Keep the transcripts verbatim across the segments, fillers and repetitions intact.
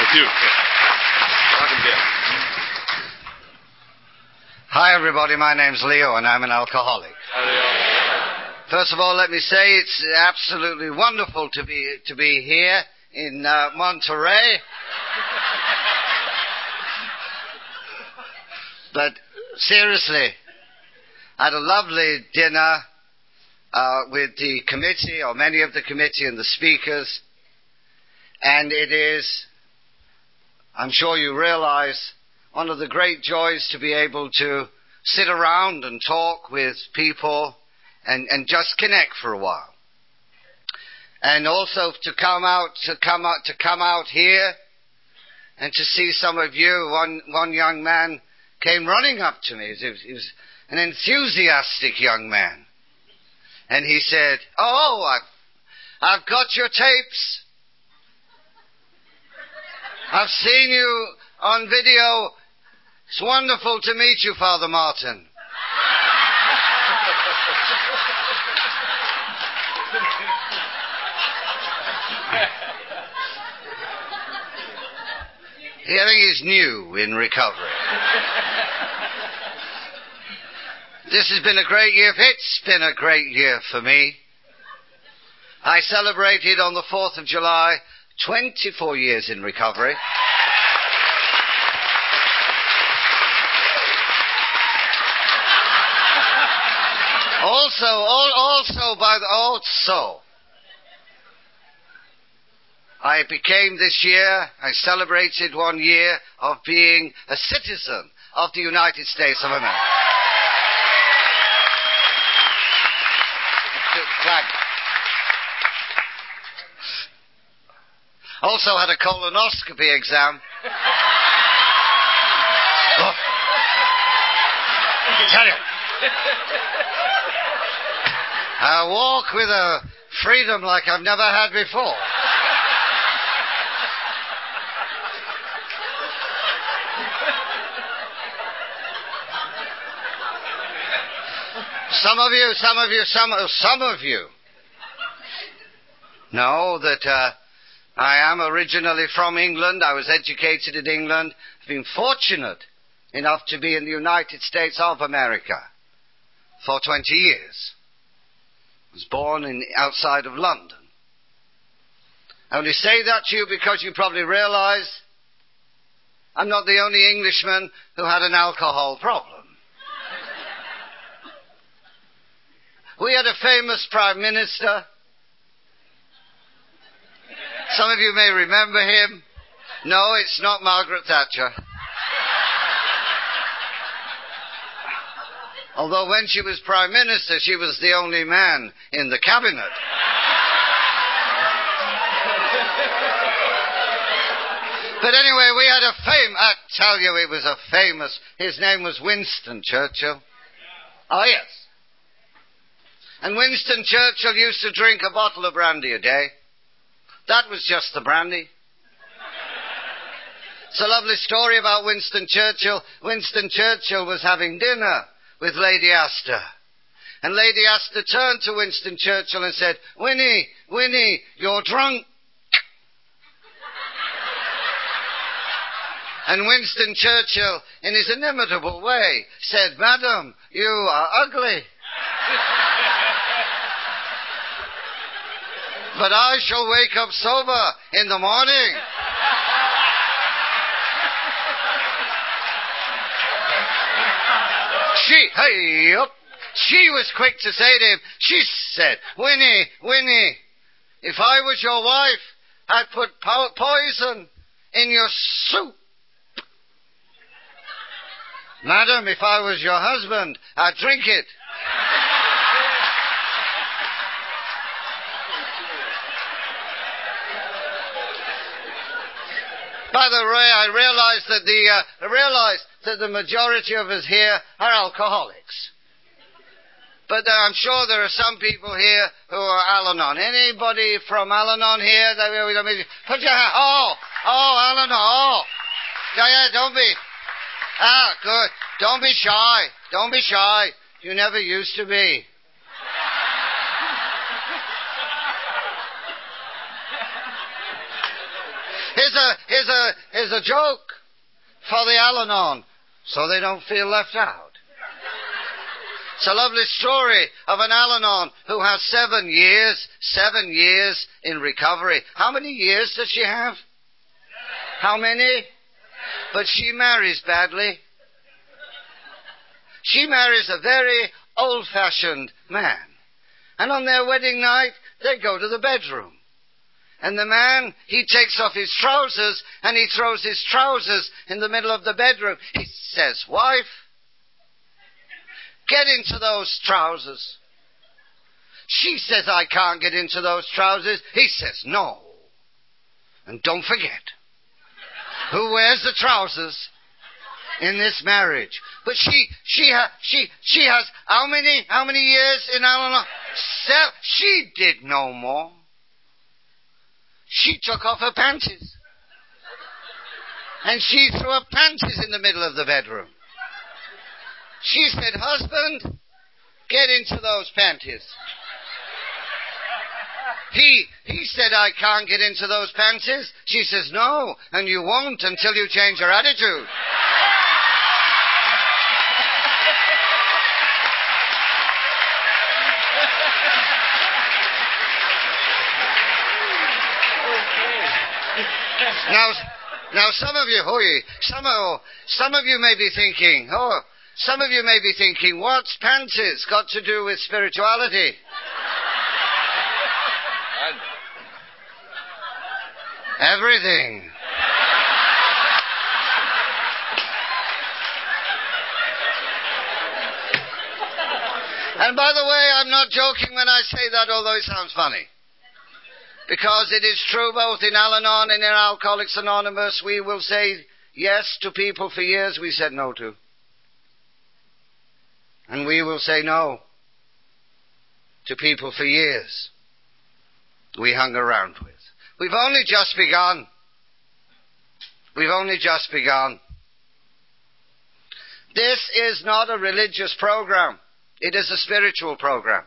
Thank you. Welcome, Bill. Hi, everybody. My name's Leo, and I'm an alcoholic. Hi, Leo. First of all, let me say it's absolutely wonderful to be to be here in uh, Monterey. But seriously, I had a lovely dinner uh, with the committee, or many of the committee and the speakers, and it is, I'm sure you realize, one of the great joys to be able to sit around and talk with people and, and just connect for a while. And also to come out, to come out, to come out here and to see some of you. One, one young man came running up to me. He was, he was an enthusiastic young man. And he said, "Oh, I've, I've got your tapes. I've seen you on video. It's wonderful to meet you, Father Martin." I think he's new in recovery. This has been a great year. It's been a great year for me. I celebrated on the fourth of July, twenty-four years in recovery. Also, also, by the, also, I became this year, I celebrated one year of being a citizen of the United States of America. Flag. Also had a colonoscopy exam. Oh. I tell you. I walk with a freedom like I've never had before. Some of you, some of you, some, some of you know that uh, I am originally from England. I was educated in England. I've been fortunate enough to be in the United States of America for twenty years. I was born in, outside of London. I only say that to you because you probably realize I'm not the only Englishman who had an alcohol problem. We had a famous Prime Minister. Some of you may remember him. No, it's not Margaret Thatcher. Although when she was Prime Minister, she was the only man in the cabinet. But anyway, we had a fame, I tell you, it was a famous, his name was Winston Churchill. Oh, yes. And Winston Churchill used to drink a bottle of brandy a day. That was just the brandy. It's a lovely story about Winston Churchill. Winston Churchill was having dinner with Lady Astor. And Lady Astor turned to Winston Churchill and said, "Winnie, Winnie, you're drunk." And Winston Churchill, in his inimitable way, said, "Madam, you are ugly. But I shall wake up sober in the morning." She, hey, up. She was quick to say to him, she said, "Winnie, Winnie, if I was your wife, I'd put po- poison in your soup. Madam, if I was your husband, I'd drink it." By the way, I realize that the uh, I realize that the majority of us here are alcoholics. But uh, I'm sure there are some people here who are Al-Anon. Anybody from Al-Anon here? Put your hand. Oh, oh, Al-Anon. Oh, yeah, yeah. Don't be. Ah, good. Don't be shy. Don't be shy. You never used to be. Here's a, here's a, here's a joke for the Al-Anon, so they don't feel left out. It's a lovely story of an Al-Anon who has seven years, seven years in recovery. How many years does she have? How many? But she marries badly. She marries a very old-fashioned man. And on their wedding night, they go to the bedroom. And the man, he takes off his trousers and he throws his trousers in the middle of the bedroom. He says, "Wife, get into those trousers." She says, "I can't get into those trousers." He says, "No. And don't forget, who wears the trousers in this marriage?" But she, she, ha, she, she has how many, how many years in Al-Anon? Seven. She did no more. She took off her panties. And she threw her panties in the middle of the bedroom. She said, "Husband, get into those panties." He, he said, "I can't get into those panties." She says, "No, and you won't until you change your attitude." Now, now some of you, oh, some of, some of you may be thinking, oh, some of you may be thinking, what's panties got to do with spirituality? Everything. And by the way, I'm not joking when I say that, although it sounds funny. Because it is true both in Al-Anon and in Alcoholics Anonymous, we will say yes to people for years we said no to. And we will say no to people for years we hung around with. We've only just begun. We've only just begun. This is not a religious program. It is a spiritual program.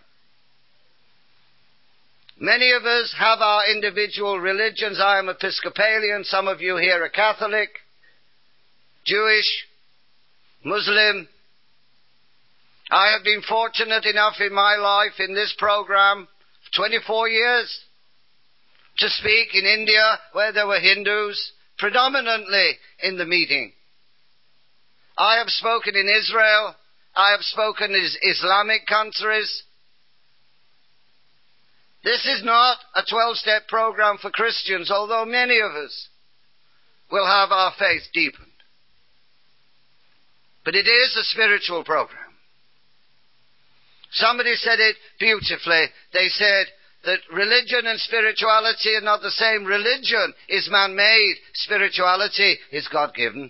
Many of us have our individual religions. I am Episcopalian. Some of you here are Catholic, Jewish, Muslim. I have been fortunate enough in my life in this program, twenty-four years, to speak in India where there were Hindus, predominantly in the meeting. I have spoken in Israel. I have spoken in Islamic countries. This is not a twelve-step program for Christians, although many of us will have our faith deepened. But it is a spiritual program. Somebody said it beautifully. They said that religion and spirituality are not the same. Religion is man-made. Spirituality is God-given.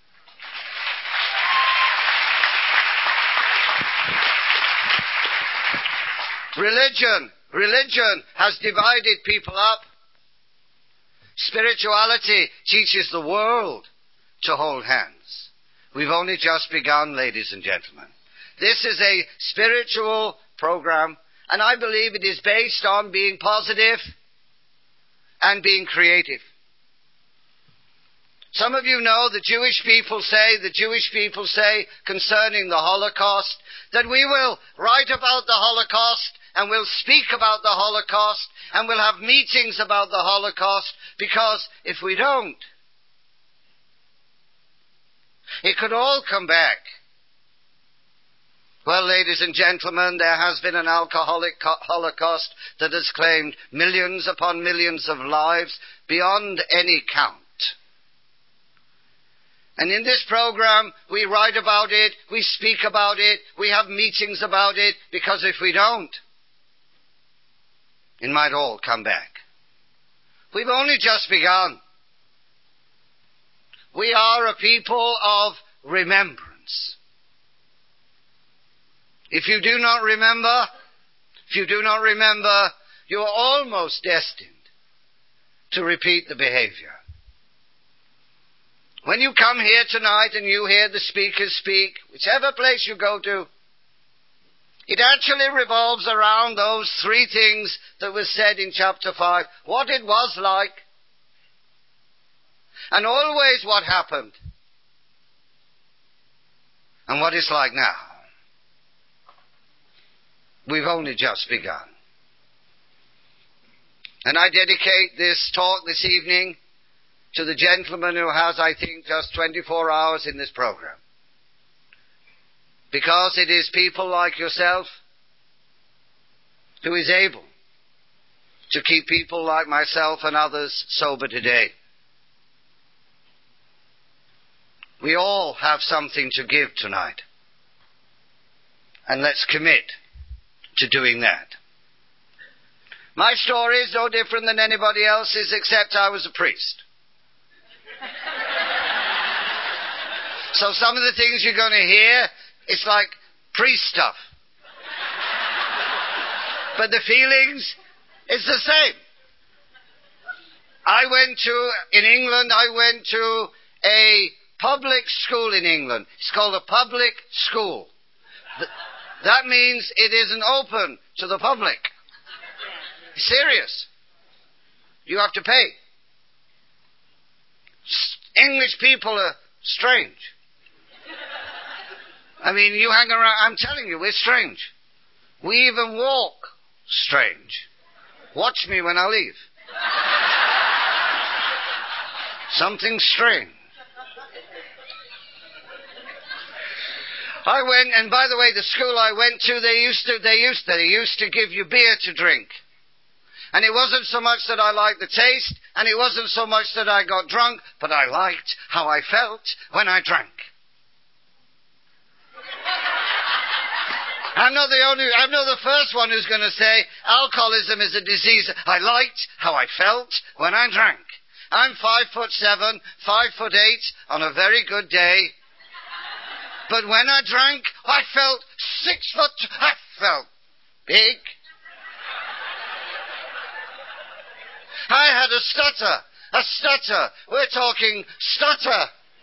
Religion, religion has divided people up. Spirituality teaches the world to hold hands. We've only just begun, ladies and gentlemen. This is a spiritual program, and I believe it is based on being positive and being creative. Some of you know the Jewish people say, the Jewish people say concerning the Holocaust, that we will write about the Holocaust and we'll speak about the Holocaust and we'll have meetings about the Holocaust, because if we don't, it could all come back. Well, ladies and gentlemen, there has been an alcoholic holocaust that has claimed millions upon millions of lives beyond any count. And in this program, we write about it, we speak about it, we have meetings about it, because if we don't, it might all come back. We've only just begun. We are a people of remembrance. If you do not remember, if you do not remember, you are almost destined to repeat the behavior. When you come here tonight and you hear the speakers speak, whichever place you go to, it actually revolves around those three things that were said in chapter five. What it was like, and always what happened and what it's like now. We've only just begun. And I dedicate this talk this evening to the gentleman who has, I think, just twenty-four hours in this program. Because it is people like yourself who is able to keep people like myself and others sober today. We all have something to give tonight. And let's commit to doing that. My story is no different than anybody else's, except I was a priest. So some of the things you're going to hear, it's like priest stuff. But the feelings, it's the same. I went to, in England, I went to a public school in England. It's called a public school. That means it isn't open to the public. Serious. You have to pay. English people are strange. I mean, you hang around, I'm telling you, we're strange. We even walk strange. Watch me when I leave. Something strange. I went, and by the way, the school I went to, they used to, they used to, they used to give you beer to drink. And it wasn't so much that I liked the taste, and it wasn't so much that I got drunk, but I liked how I felt when I drank. I'm not the only, I'm not the first one who's going to say alcoholism is a disease. I liked how I felt when I drank. I'm five foot seven, five foot eight on a very good day. But when I drank, I felt six foot, I felt big. I had a stutter, a stutter. We're talking stutter.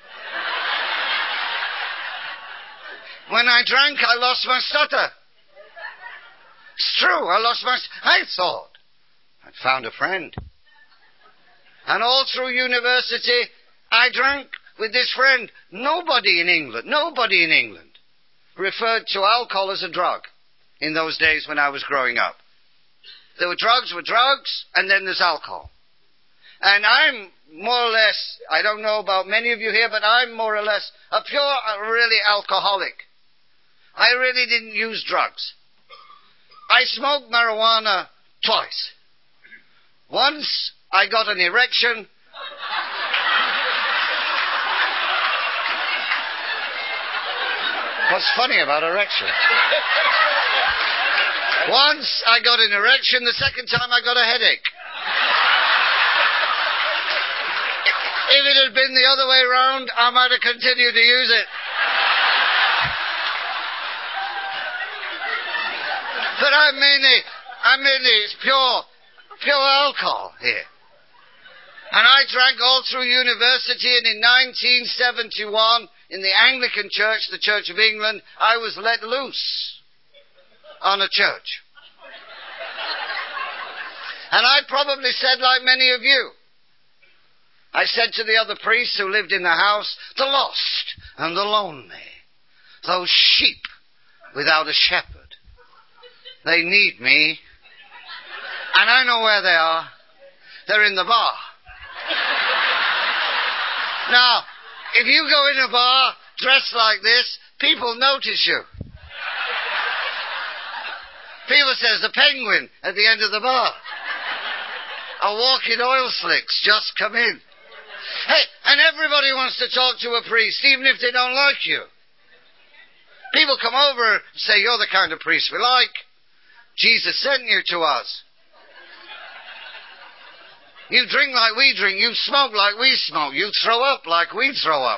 When I drank, I lost my stutter. It's true, I lost my... I thought I'd found a friend. And all through university, I drank with this friend. Nobody in England, nobody in England referred to alcohol as a drug in those days when I was growing up. There were drugs were drugs, and then there's alcohol. And I'm more or less, I don't know about many of you here, but I'm more or less a pure, really alcoholic. I really didn't use drugs. I smoked marijuana twice. Once I got an erection. What's funny about erection? Once I got an erection, the second time I got a headache. If it had been the other way round, I might have continued to use it. But I mainly, I mainly, it's pure, pure alcohol here. And I drank all through university, and in nineteen seventy-one, in the Anglican Church, the Church of England, I was let loose on a church. And I probably said like many of you. I said to the other priests who lived in the house, the lost and the lonely, those sheep without a shepherd. They need me. And I know where they are. They're in the bar. Now, if you go in a bar dressed like this, people notice you. People says the penguin at the end of the bar. A walking oil slicks just come in. Hey, and everybody wants to talk to a priest, even if they don't like you. People come over and say, you're the kind of priest we like. Jesus sent you to us. You drink like we drink. You smoke like we smoke. You throw up like we throw up.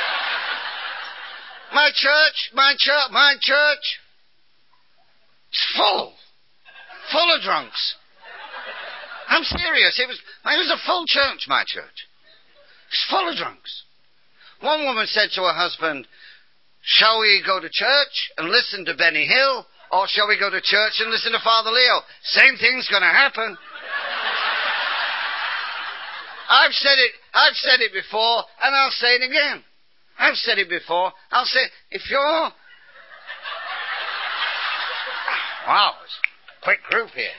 My church, my church, my church, it's full. Full of drunks. I'm serious. It was, it was a full church, my church. It's full of drunks. One woman said to her husband, shall we go to church and listen to Benny Hill, or shall we go to church and listen to Father Leo? Same thing's going to happen. I've said it, I've said it before, and I'll say it again. I've said it before, I'll say it. If you're... Wow, it's a quick group here.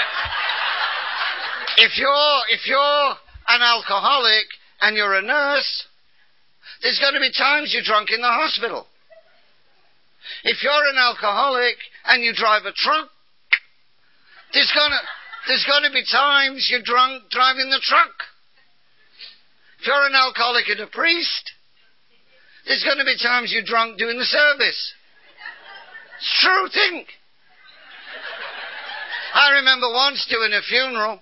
If you're, if you're an alcoholic and you're a nurse, there's going to be times you're drunk in the hospital. If you're an alcoholic and you drive a truck, there's going to, there's going to be times you're drunk driving the truck. If you're an alcoholic and a priest, there's going to be times you're drunk doing the service. It's true, think. I remember once doing a funeral.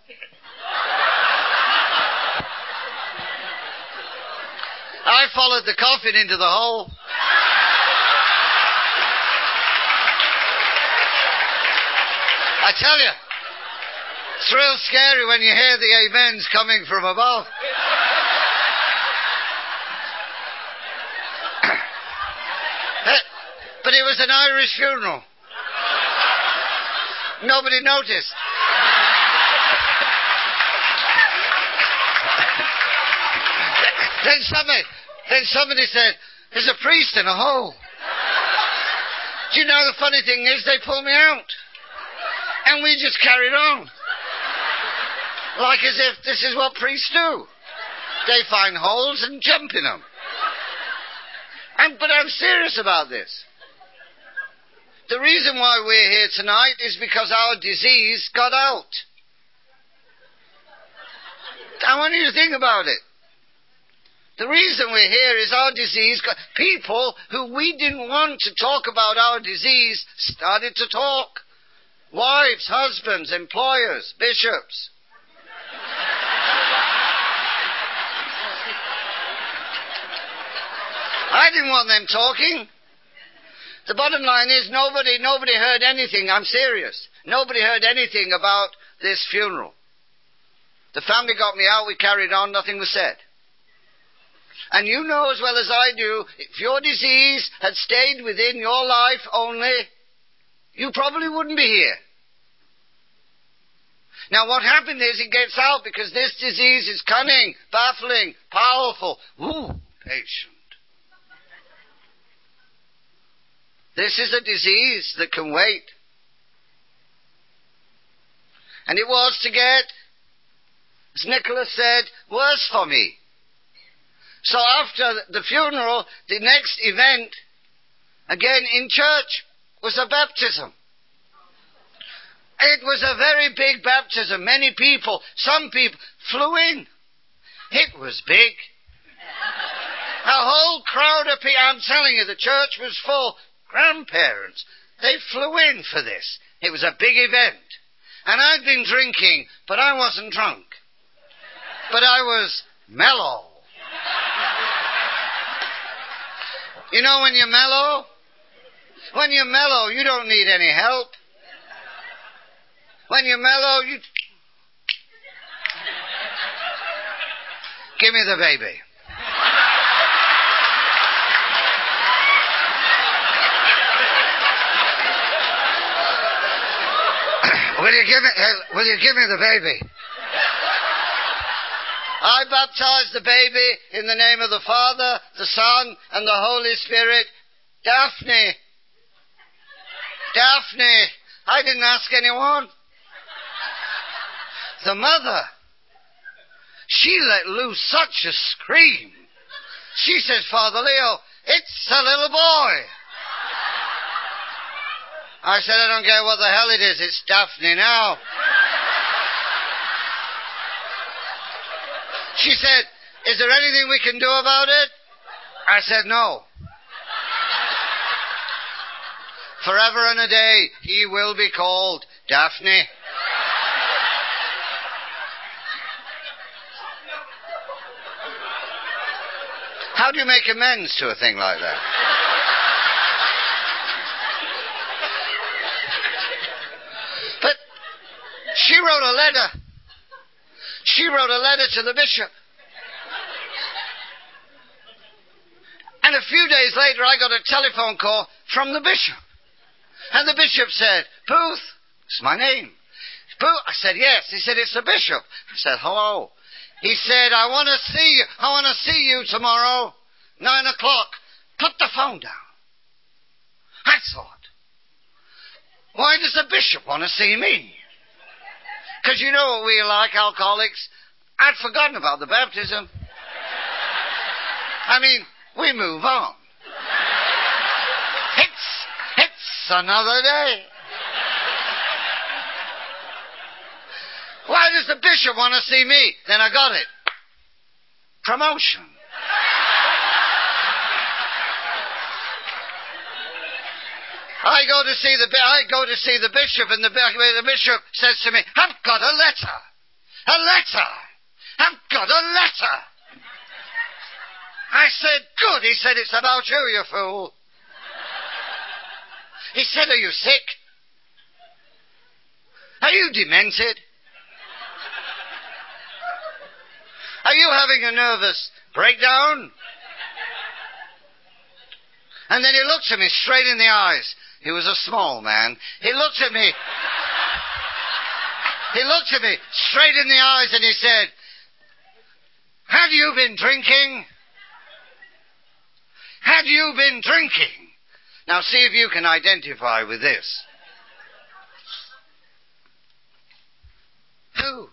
I followed the coffin into the hole. I tell you, it's real scary when you hear the amens coming from above. But it was an Irish funeral. Nobody noticed. Then somebody, then somebody said, there's a priest in a hole. Do you know the funny thing is they pulled me out. And we just carried on. Like as if this is what priests do. They find holes and jump in them. And, but I'm serious about this. The reason why we're here tonight is because our disease got out. I want you to think about it. The reason we're here is our disease got... People who we didn't want to talk about our disease started to talk. Wives, husbands, employers, bishops. I didn't want them talking. The bottom line is nobody, nobody heard anything. I'm serious. Nobody heard anything about this funeral. The family got me out. We carried on. Nothing was said. And you know as well as I do, if your disease had stayed within your life only, you probably wouldn't be here. Now what happened is it gets out because this disease is cunning, baffling, powerful. Ooh, patient. This is a disease that can wait. And it was to get, as Nicholas said, worse for me. So after the funeral, the next event, again in church, was a baptism. It was a very big baptism. Many people, some people flew in. It was big. A whole crowd of people, I'm telling you, the church was full. Grandparents, they flew in for this. It was a big event. And I'd been drinking, but I wasn't drunk. But I was mellow. You know when you're mellow? When you're mellow, you don't need any help. When you're mellow, you... Give me the baby. Will you give me, uh, will you give me the baby? I baptize the baby in the name of the Father, the Son, and the Holy Spirit. Daphne. Daphne. I didn't ask anyone. The mother. She let loose such a scream. She said, Father Leo, it's a little boy. I said, I don't care what the hell it is. It's Daphne now. She said, is there anything we can do about it? I said, no. Forever and a day, he will be called Daphne. How do you make amends to a thing like that? But she wrote a letter. She wrote a letter to the bishop. And a few days later, I got a telephone call from the bishop. And the bishop said, Booth, it's my name. Booth, I said, yes. He said, it's the bishop. I said, hello. He said, I want to see you. I want to see you tomorrow, nine o'clock. Put the phone down. I thought, why does the bishop want to see me? Because you know what we are like, alcoholics. I'd forgotten about the baptism. I mean, we move on. It's, it's another day. Why does the bishop want to see me? Then I got it. Promotion. I go to see the I go to see the bishop, and the, the bishop says to me, "I've got a letter, a letter. I've got a letter." I said, "Good." He said, "It's about you, you fool." He said, "Are you sick? Are you demented? Are you having a nervous breakdown?" And then he looked at me straight in the eyes. He was a small man. He looked at me. He looked at me straight in the eyes and he said, "Have you been drinking? Have you been drinking?" Now see if you can identify with this. Who?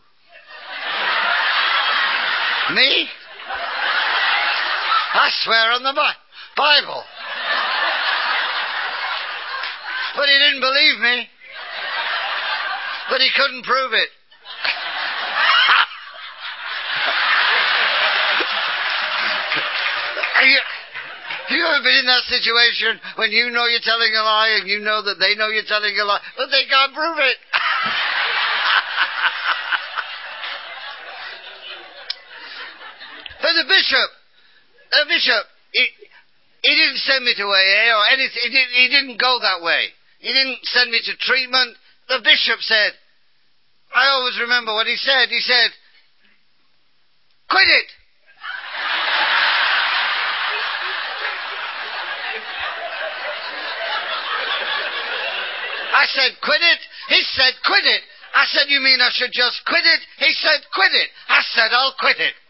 Me? I swear on the Bi- Bible. But he didn't believe me. But he couldn't prove it. Are you, have you ever been in that situation when you know you're telling a lie and you know that they know you're telling a lie, but they can't prove it? But the bishop, the bishop, he, he didn't send me to A A or anything. He didn't, he didn't go that way. He didn't send me to treatment. The bishop said, I always remember what he said. He said, "Quit it." I said, "Quit it?" He said, "Quit it." I said, "You mean I should just quit it?" He said, "Quit it." I said, "I'll quit it."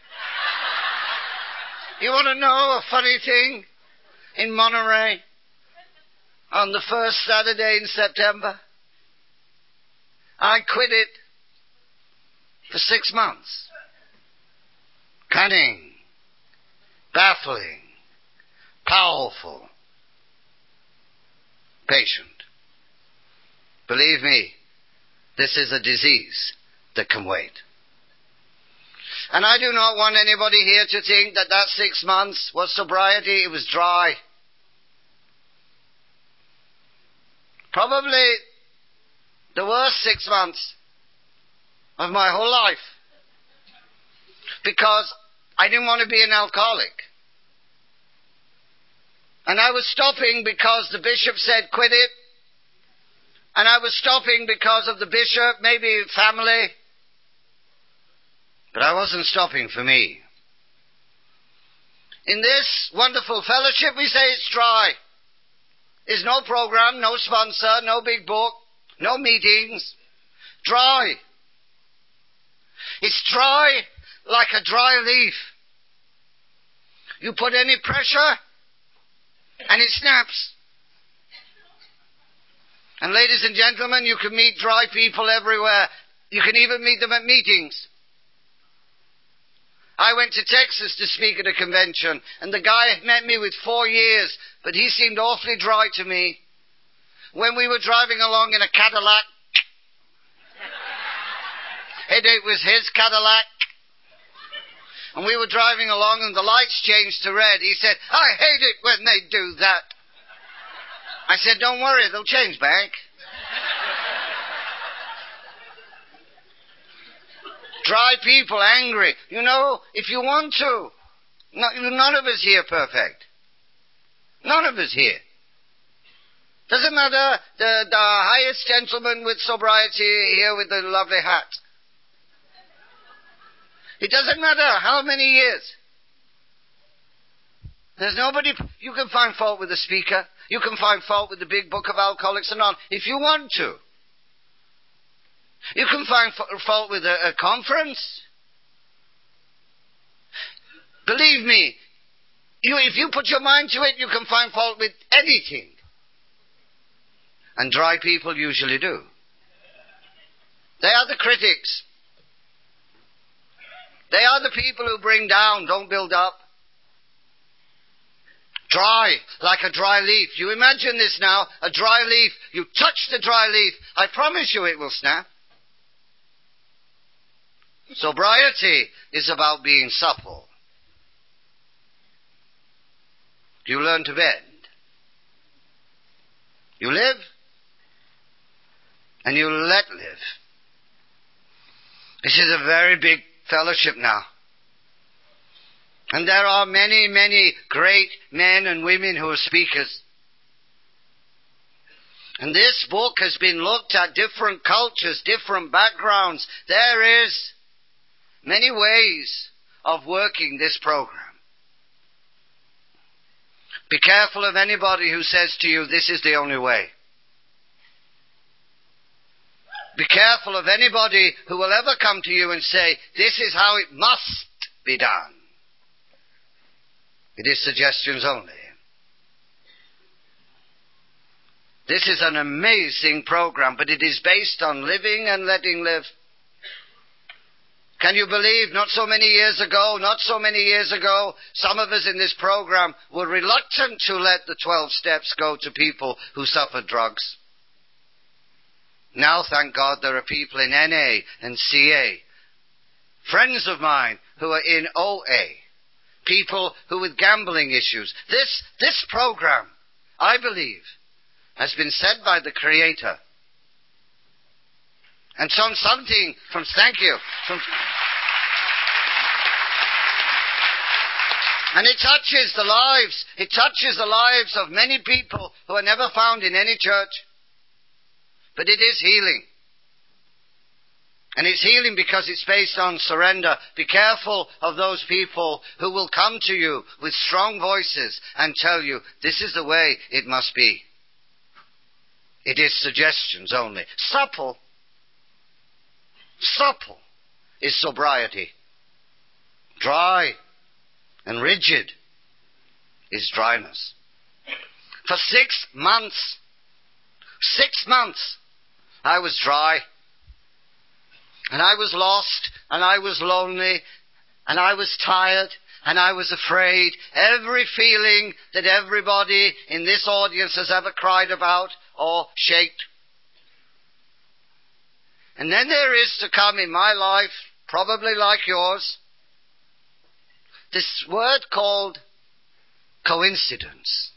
You want to know a funny thing? In Monterey, on the first Saturday in September, I quit it for six months. Cunning, baffling, powerful, patient. Believe me, this is a disease that can wait. And I do not want anybody here to think that that six months was sobriety. It was dry. Probably the worst six months of my whole life. Because I didn't want to be an alcoholic. And I was stopping because the bishop said, "Quit it." And I was stopping because of the bishop, maybe family. But I wasn't stopping for me. In this wonderful fellowship, we say it's dry. There's no program, no sponsor, no big book, no meetings. Dry. It's dry like a dry leaf. You put any pressure, and it snaps. And ladies and gentlemen, you can meet dry people everywhere. You can even meet them at meetings. I went to Texas to speak at a convention, and the guy met me with four years, but he seemed awfully dry to me. When we were driving along in a Cadillac, it was his Cadillac, and we were driving along and the lights changed to red. He said, "I hate it when they do that." I said, "Don't worry, they'll change back." Dry people, angry. You know, if you want to. None of us here are perfect. None of us here. Doesn't matter the, the highest gentleman with sobriety here with the lovely hat. It doesn't matter how many years. There's nobody. You can find fault with the speaker. You can find fault with the big book of Alcoholics Anonymous if you want to. You can find fault with a, a conference. Believe me, you, if you put your mind to it, you can find fault with anything. And dry people usually do. They are the critics. They are the people who bring down, don't build up. Dry, like a dry leaf. You imagine this now, a dry leaf. You touch the dry leaf, I promise you it will snap. Sobriety is about being supple. You learn to bend. You live, and you let live. This is a very big fellowship now. And there are many, many great men and women who are speakers. And this book has been looked at, different cultures, different backgrounds. There is many ways of working this program. Be careful of anybody who says to you, this is the only way. Be careful of anybody who will ever come to you and say, this is how it must be done. It is suggestions only. This is an amazing program, but it is based on living and letting live. Can you believe not so many years ago, not so many years ago, some of us in this program were reluctant to let the twelve steps go to people who suffered drugs. Now, thank God, there are people in N A and C A, friends of mine who are in O A, people who with gambling issues. This, this program, I believe, has been said by the Creator. And some something from, thank you, from, and it touches the lives, it touches the lives of many people who are never found in any church. But it is healing. And it's healing because it's based on surrender. Be careful of those people who will come to you with strong voices and tell you, this is the way it must be. It is suggestions only. Supple. Supple is sobriety. Dry and rigid is dryness. For six months, six months, I was dry. And I was lost, and I was lonely, and I was tired, and I was afraid. Every feeling that everybody in this audience has ever cried about or shaked. And then there is to come in my life, probably like yours, this word called coincidence.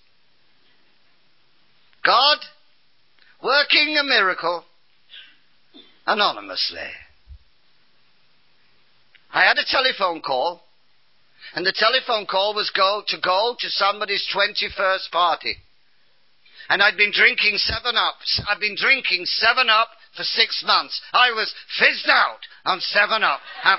God working a miracle anonymously. I had a telephone call, and the telephone call was go to go to somebody's twenty-first party. And I'd been drinking seven up. I'd been drinking seven up for six months. I was fizzed out on seven up.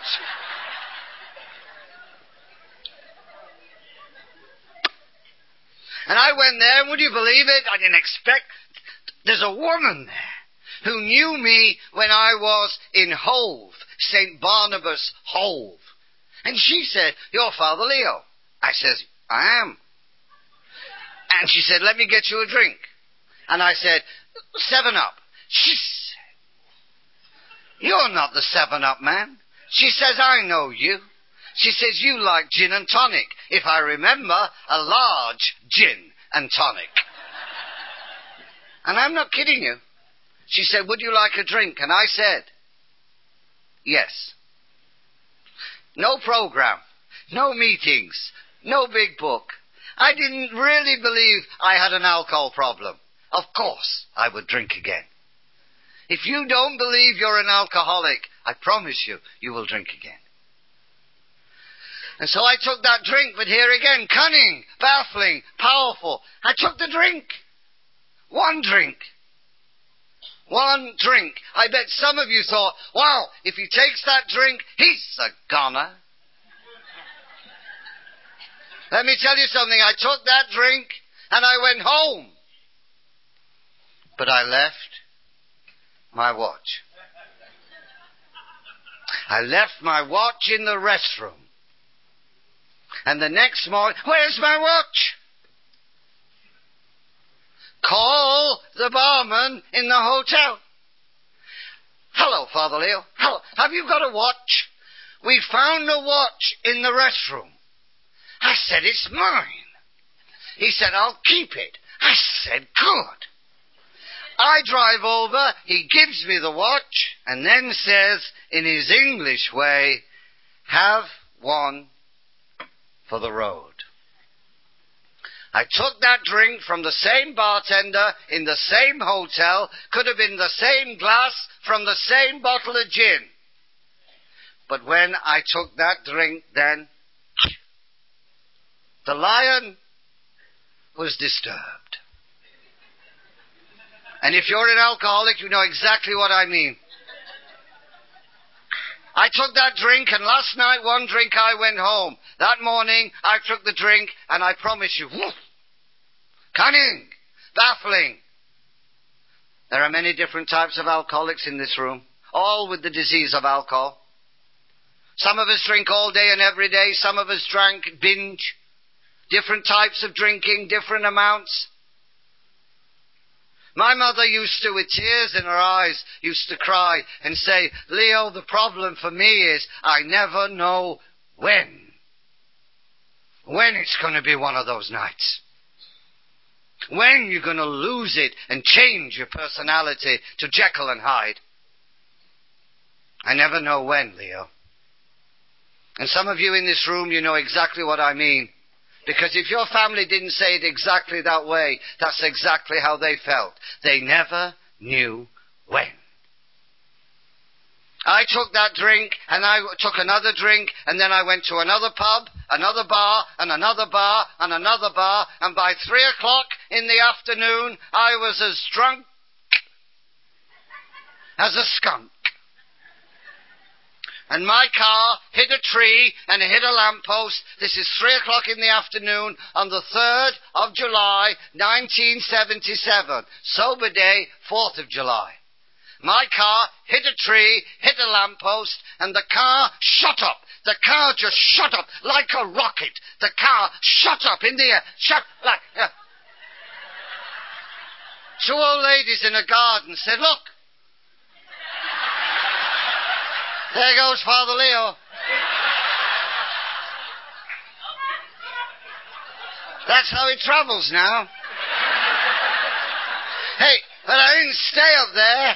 And I went there, and would you believe it? I didn't expect. There's a woman there who knew me when I was in Hove, Saint Barnabas, Hove. And she said, "You're Father Leo." I says, "I am." And she said, "Let me get you a drink." And I said, "Seven up." She said, "You're not the Seven Up man." She says, "I know you." She says, "You like gin and tonic. If I remember, a large gin and tonic." And I'm not kidding you. She said, "Would you like a drink?" And I said, yes. No program, no meetings, no big book. I didn't really believe I had an alcohol problem. Of course I would drink again. If you don't believe you're an alcoholic, I promise you, you will drink again. And so I took that drink, but here again, cunning, baffling, powerful. I took the drink. One drink. One drink. I bet some of you thought, wow, if he takes that drink, he's a goner. Let me tell you something. I took that drink and I went home. But I left my watch. I left my watch in the restroom. And the next morning, where's my watch? Call the barman in the hotel. Hello, Father Leo. Hello. Have you got a watch? We found a watch in the restroom. I said, it's mine. He said, I'll keep it. I said, good. I drive over, he gives me the watch, and then says, in his English way, have one for the road. I took that drink from the same bartender in the same hotel, could have been the same glass from the same bottle of gin. But when I took that drink then, the lion was disturbed. And if you're an alcoholic, you know exactly what I mean. I took that drink, and last night, one drink, I went home. That morning, I took the drink, and I promise you, whoosh, cunning, baffling. There are many different types of alcoholics in this room, all with the disease of alcohol. Some of us drink all day and every day. Some of us drank binge. Different types of drinking, different amounts. My mother used to, with tears in her eyes, used to cry and say, Leo, the problem for me is I never know when. When it's going to be one of those nights. When you're going to lose it and change your personality to Jekyll and Hyde. I never know when, Leo. And some of you in this room, you know exactly what I mean. Because if your family didn't say it exactly that way, that's exactly how they felt. They never knew when. I took that drink, and I took another drink, and then I went to another pub, another bar, and another bar, and another bar, and by three o'clock in the afternoon, I was as drunk as a skunk. And my car hit a tree and it hit a lamppost. This is three o'clock in the afternoon on the third of July, nineteen seventy-seven. Sober day, fourth of July. My car hit a tree, hit a lamppost, and the car shot up. The car just shot up like a rocket. The car shot up in the air. Shot like... Uh. Two old ladies in a garden said, look, there goes Father Leo. That's how he travels now. Hey, but I didn't stay up there.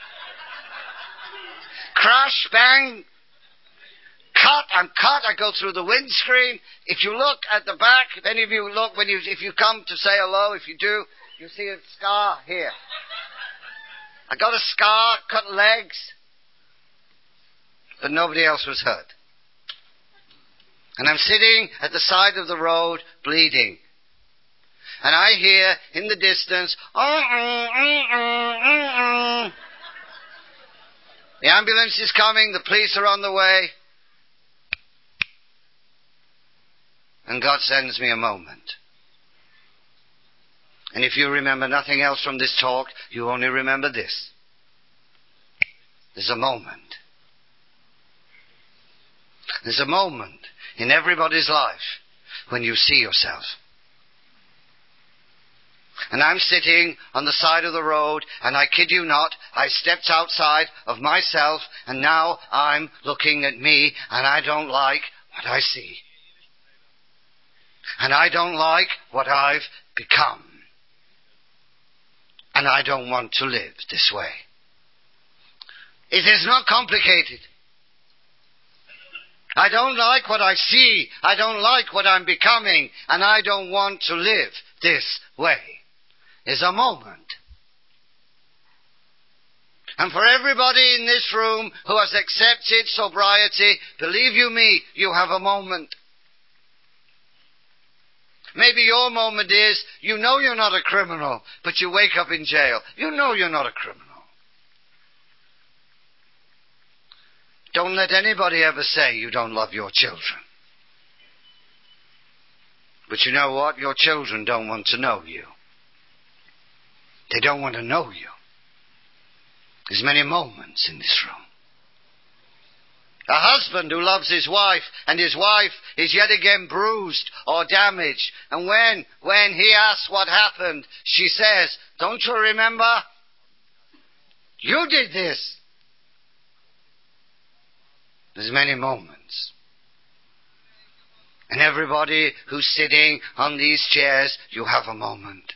Crash, bang, cut, I'm cut. I go through the windscreen. If you look at the back, if any of you look, when you, if you come to say hello, if you do, you see a scar here. I got a scar, cut legs. But nobody else was hurt. And I'm sitting at the side of the road, bleeding. And I hear in the distance, uh, uh, uh, uh, uh. The ambulance is coming, the police are on the way. And God sends me a moment. And if you remember nothing else from this talk, you only remember this. There's a moment. There's a moment in everybody's life when you see yourself. And I'm sitting on the side of the road, and I kid you not, I stepped outside of myself, and now I'm looking at me, and I don't like what I see. And I don't like what I've become. And I don't want to live this way. It is not complicated. I don't like what I see. I don't like what I'm becoming. And I don't want to live this way. There's a moment. And for everybody in this room who has accepted sobriety, believe you me, you have a moment. Maybe your moment is, you know you're not a criminal, but you wake up in jail. You know you're not a criminal. Don't let anybody ever say you don't love your children. But you know what? Your children don't want to know you. They don't want to know you. There's many moments in this room. A husband who loves his wife, and his wife is yet again bruised or damaged. And when, when he asks what happened, she says, "Don't you remember? You did this." There's many moments. And everybody who's sitting on these chairs, you have a moment.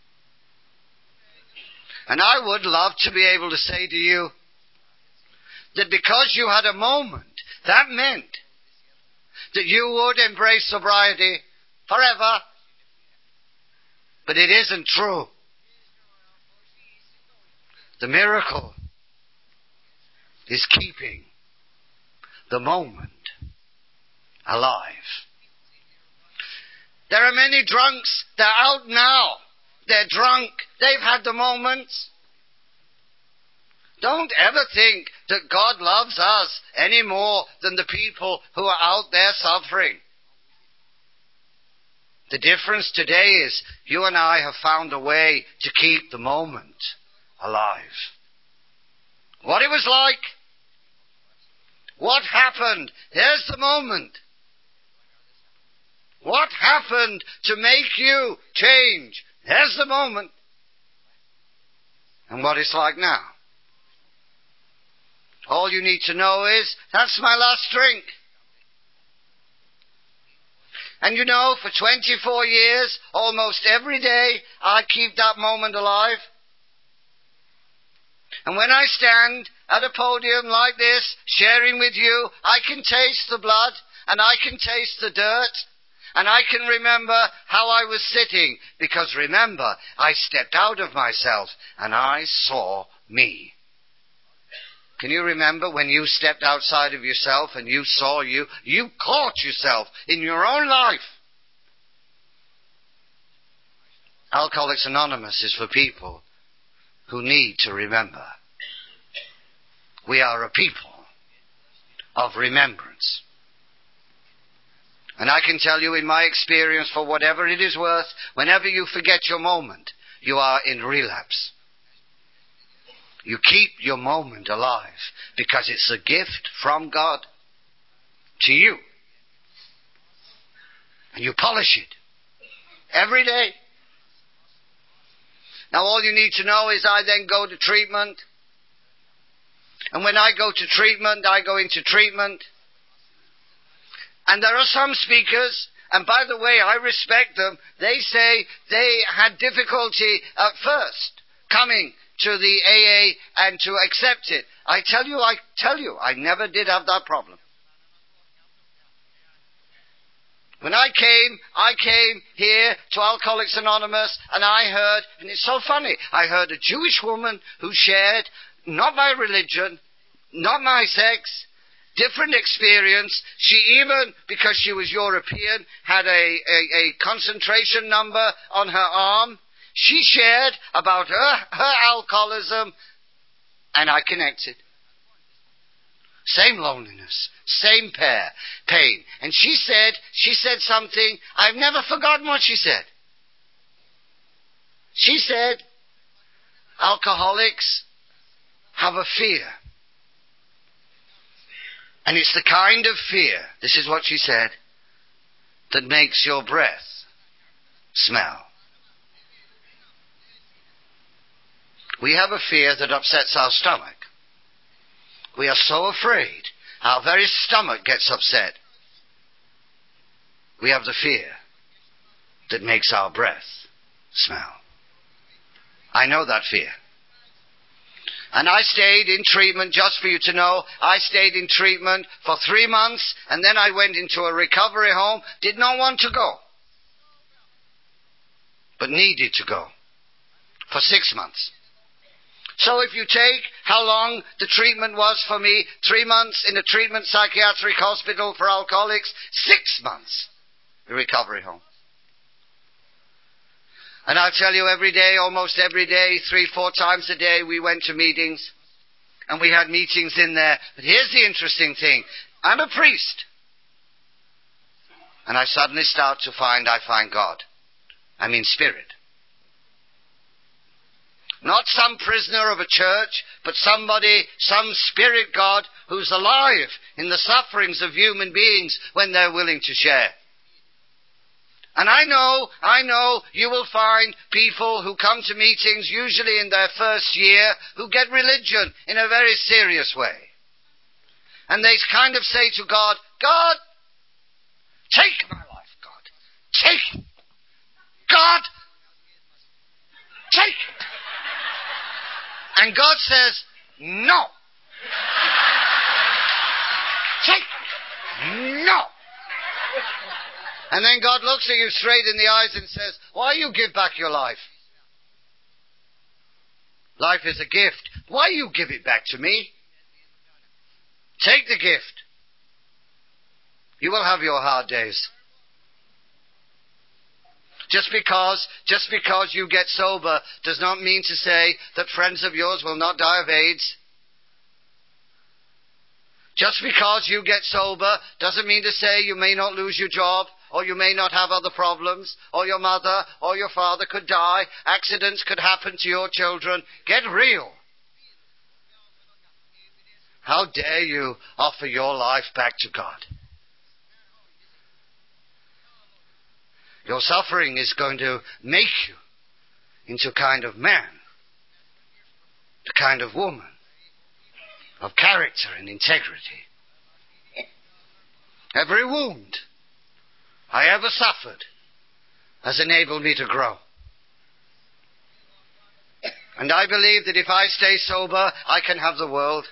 And I would love to be able to say to you that because you had a moment, that meant that you would embrace sobriety forever. But it isn't true. The miracle is keeping the moment alive. There are many drunks. They're out now. They're drunk. They've had the moments. Don't ever think that God loves us any more than the people who are out there suffering. The difference today is you and I have found a way to keep the moment alive. What it was like. What happened? There's the moment. What happened to make you change? There's the moment. And what it's like now. All you need to know is, that's my last drink. And you know, for twenty-four years, almost every day, I keep that moment alive. And when I stand at a podium like this, sharing with you, I can taste the blood, and I can taste the dirt, and I can remember how I was sitting, because remember, I stepped out of myself, and I saw me. Can you remember when you stepped outside of yourself and you saw you? You caught yourself in your own life. Alcoholics Anonymous is for people who need to remember. We are a people of remembrance. And I can tell you in my experience, for whatever it is worth, whenever you forget your moment, you are in relapse. You keep your moment alive because it's a gift from God to you. And you polish it every day. Now all you need to know is I then go to treatment. And when I go to treatment, I go into treatment. And there are some speakers, and by the way, I respect them, they say they had difficulty at first coming to the A A and to accept it. I tell you, I tell you, I never did have that problem. When I came, I came here to Alcoholics Anonymous, and I heard, and it's so funny, I heard a Jewish woman who shared, not my religion, not my sex, different experience. She even, because she was European, had a, a, a concentration number on her arm. She shared about her, her alcoholism, and I connected. Same loneliness, same pair, pain. And she said, she said something, I've never forgotten what she said. She said, alcoholics have a fear. And it's the kind of fear, this is what she said, that makes your breath smell. We have a fear that upsets our stomach. We are so afraid our very stomach gets upset. We have the fear that makes our breath smell. I know that fear. And I stayed in treatment, just for you to know, I stayed in treatment for three months, and then I went into a recovery home, did not want to go, but needed to go, for six months. So if you take how long the treatment was for me, three months in a treatment psychiatric hospital for alcoholics, six months in recovery home. And I'll tell you, every day, almost every day, three, four times a day, we went to meetings. And we had meetings in there. But here's the interesting thing. I'm a priest. And I suddenly start to find I find God. I mean spirit. Not some prisoner of a church, but somebody, some spirit God who's alive in the sufferings of human beings when they're willing to share. And I know, I know you will find people who come to meetings, usually in their first year, who get religion in a very serious way. And they kind of say to God, God, take my life, God. Take it. God, take it. And God says, no. Take it. No. And then God looks at you straight in the eyes and says, why you give back your life? Life is a gift. Why you give it back to me? Take the gift. You will have your hard days. Just because, just because you get sober does not mean to say that friends of yours will not die of AIDS. Just because you get sober doesn't mean to say you may not lose your job, or you may not have other problems, or your mother or your father could die. Accidents could happen to your children. Get real. How dare you offer your life back to God? Your suffering is going to make you into a kind of man, the kind of woman of character and integrity. Every wound I ever suffered has enabled me to grow. And I believe that if I stay sober, I can have the world.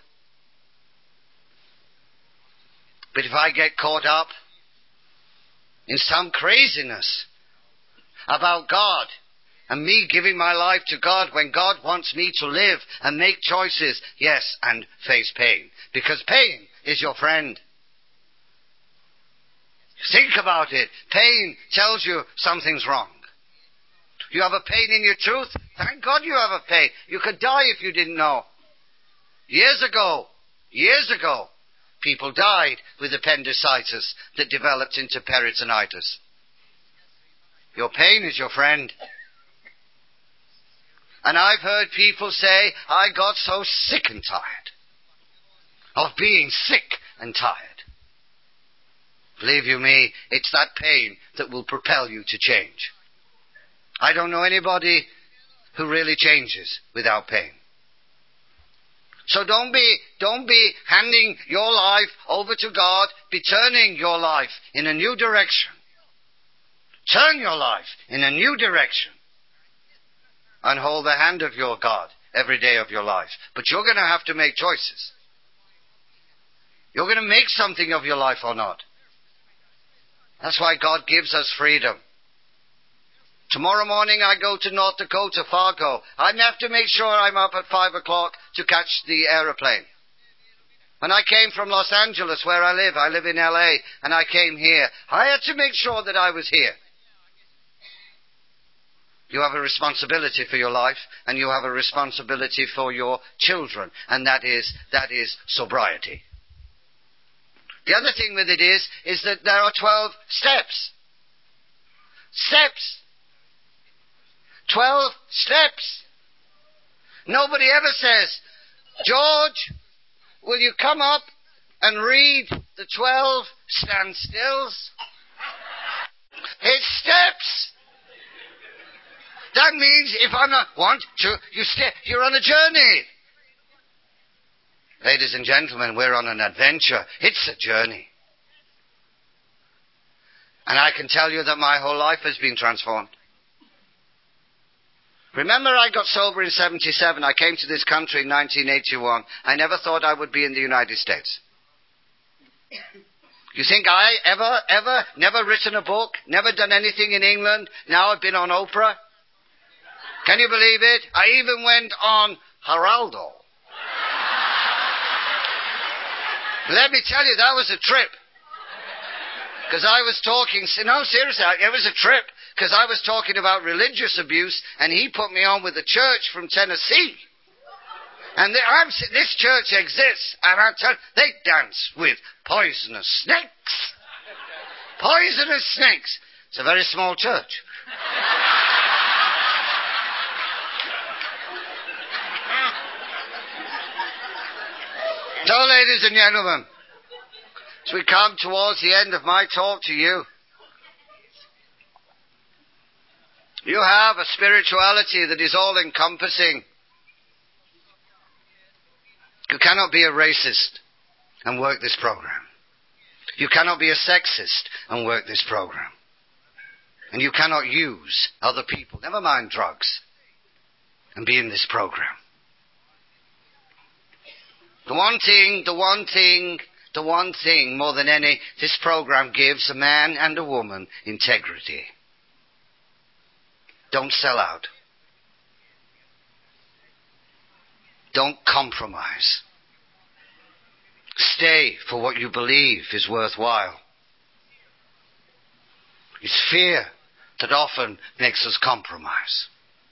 But if I get caught up in some craziness about God and me giving my life to God when God wants me to live and make choices, yes, and face pain, because pain is your friend. Think about it. Pain tells you something's wrong. You have a pain in your tooth? Thank God you have a pain. You could die if you didn't know. Years ago, years ago, people died with appendicitis that developed into peritonitis. Your pain is your friend. And I've heard people say, I got so sick and tired of being sick and tired. Believe you me, it's that pain that will propel you to change. I don't know anybody who really changes without pain. So don't be, don't be handing your life over to God, be turning your life in a new direction. Turn your life in a new direction. And hold the hand of your God every day of your life. But you're going to have to make choices. You're going to make something of your life or not. That's why God gives us freedom. Tomorrow morning I go to North Dakota, Fargo. I have to make sure I'm up at five o'clock to catch the aeroplane. When I came from Los Angeles, where I live, I live in L A, and I came here, I had to make sure that I was here. You have a responsibility for your life, and you have a responsibility for your children, and that is, that is sobriety. The other thing with it is, is that there are twelve steps. Steps. Twelve steps. Nobody ever says, George, will you come up and read the twelve standstills? It's steps. That means if I'm not, one, two, you stay, you're on a journey. Ladies and gentlemen, we're on an adventure. It's a journey. And I can tell you that my whole life has been transformed. Remember, I got sober in seventy-seven. I came to this country in nineteen eighty-one. I never thought I would be in the United States. You think I ever, ever, never written a book, never done anything in England, now I've been on Oprah? Can you believe it? I even went on Geraldo. Let me tell you, that was a trip. Because I was talking, no, seriously, it was a trip. Because I was talking about religious abuse, and he put me on with a church from Tennessee. And they, I'm, this church exists, and I tell you, they dance with poisonous snakes. Poisonous snakes. It's a very small church. So, ladies and gentlemen, as we come towards the end of my talk to you, you have a spirituality that is all-encompassing. You cannot be a racist and work this program. You cannot be a sexist and work this program. And you cannot use other people, never mind drugs, and be in this program. The one thing, the one thing, the one thing more than any, this program gives a man and a woman integrity. Don't sell out. Don't compromise. Stay for what you believe is worthwhile. It's fear that often makes us compromise.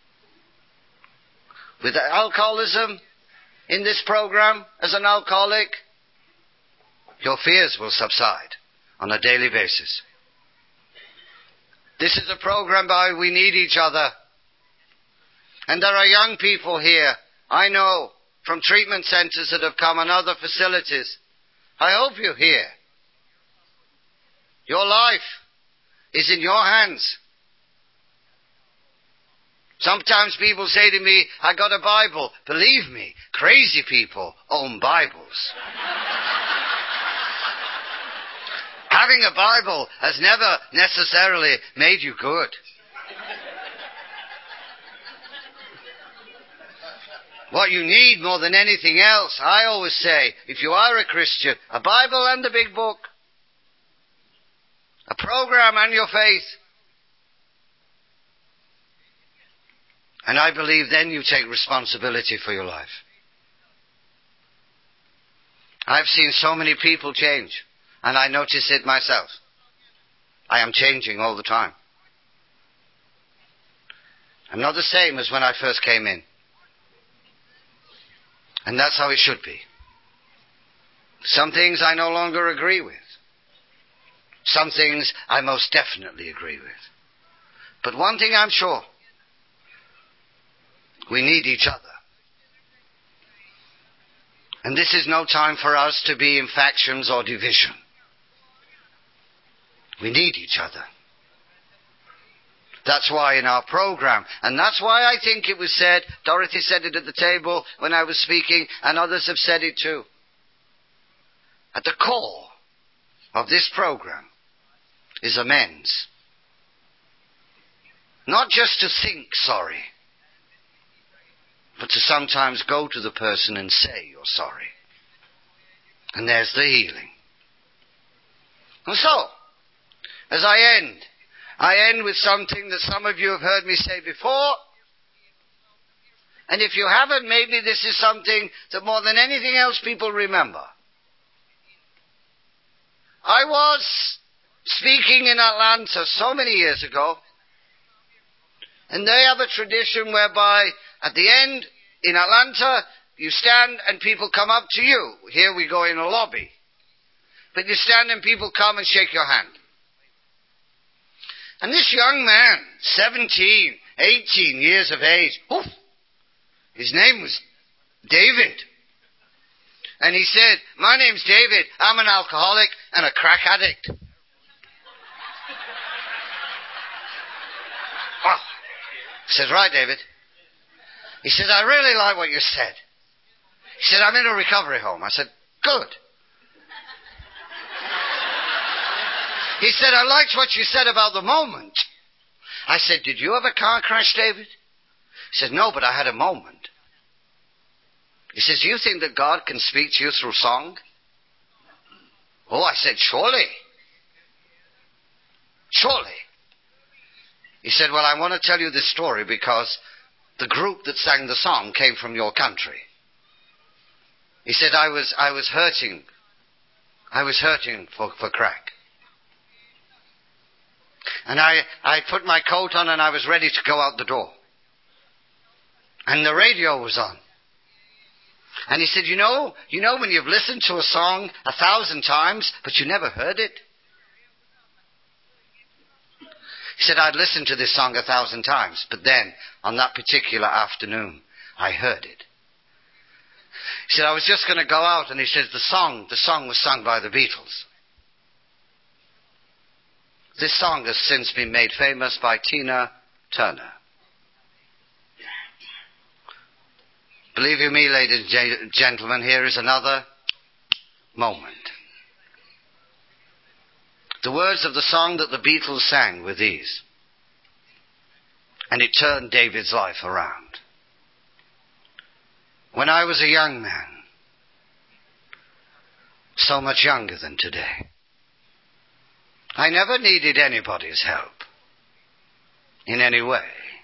With alcoholism in this program, as an alcoholic, your fears will subside on a daily basis. This is a program by we need each other. And there are young people here, I know, from treatment centers that have come and other facilities. I hope you're here. Your life is in your hands. Sometimes people say to me, I got a Bible. Believe me, crazy people own Bibles. Having a Bible has never necessarily made you good. What you need more than anything else, I always say, if you are a Christian, a Bible and a big book. A program and your faith. And I believe then you take responsibility for your life. I've seen so many people change, and I notice it myself. I am changing all the time. I'm not the same as when I first came in. And that's how it should be. Some things I no longer agree with. Some things I most definitely agree with. But one thing I'm sure, we need each other. And this is no time for us to be in factions or division. We need each other. That's why in our program, and that's why I think it was said, Dorothy said it at the table when I was speaking, and others have said it too. At the core of this program is amends. Not just to think sorry, but to sometimes go to the person and say you're sorry. And there's the healing. And so, as I end, I end with something that some of you have heard me say before. And if you haven't, maybe this is something that more than anything else people remember. I was speaking in Atlanta so many years ago, and they have a tradition whereby at the end in Atlanta, you stand and people come up to you. Here we go in a lobby. But you stand and people come and shake your hand. And this young man, seventeen, eighteen years of age, oof, his name was David. And he said, my name's David, I'm an alcoholic and a crack addict. Oh. I said, right, David. He said, I really like what you said. He said, I'm in a recovery home. I said, good. He said, I liked what you said about the moment. I said, did you have a car crash, David? He said, no, but I had a moment. He says, do you think that God can speak to you through song? Oh, I said, surely. Surely. He said, well, I want to tell you this story because the group that sang the song came from your country. He said, I was, I was hurting. I was hurting for, for crack. And I, I put my coat on and I was ready to go out the door. And the radio was on. And he said, you know, you know when you've listened to a song a thousand times, but you never heard it? He said, I'd listened to this song a thousand times, but then, on that particular afternoon, I heard it. He said, I was just going to go out, and he said, the song, the song was sung by the Beatles. This song has since been made famous by Tina Turner. Believe you me, ladies and gentlemen, here is another moment. The words of the song that the Beatles sang were these. And it turned David's life around. When I was a young man, so much younger than today, I never needed anybody's help in any way.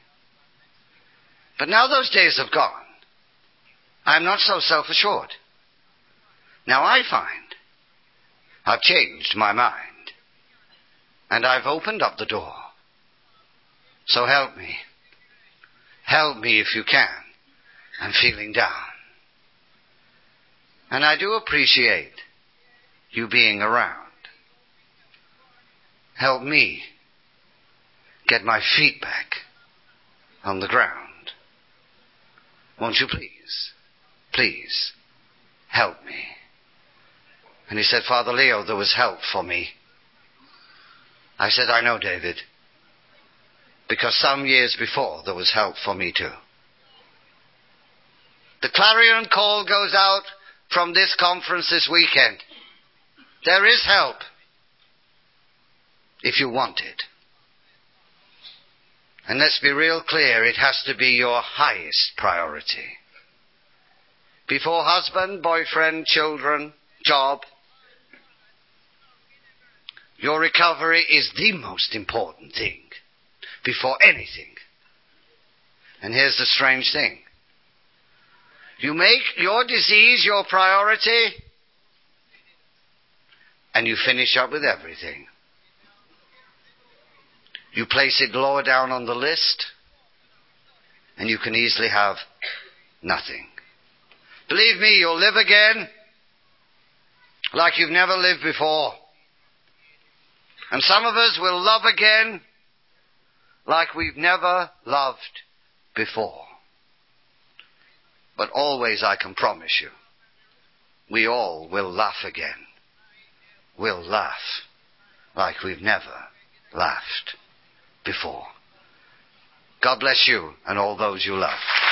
But now those days have gone. I'm not so self-assured. Now I find I've changed my mind. And I've opened up the door. So help me. Help me if you can. I'm feeling down. And I do appreciate you being around. Help me get my feet back on the ground. Won't you please, please help me? And he said, Father Leo, there was help for me. I said, I know, David, because some years before there was help for me too. The clarion call goes out from this conference this weekend. There is help if you want it. And let's be real clear, it has to be your highest priority. Before husband, boyfriend, children, job, your recovery is the most important thing before anything. And here's the strange thing. You make your disease your priority and you finish up with everything. You place it lower down on the list and you can easily have nothing. Believe me, you'll live again like you've never lived before. And some of us will love again like we've never loved before. But always I can promise you, we all will laugh again. We'll laugh like we've never laughed before. God bless you and all those you love.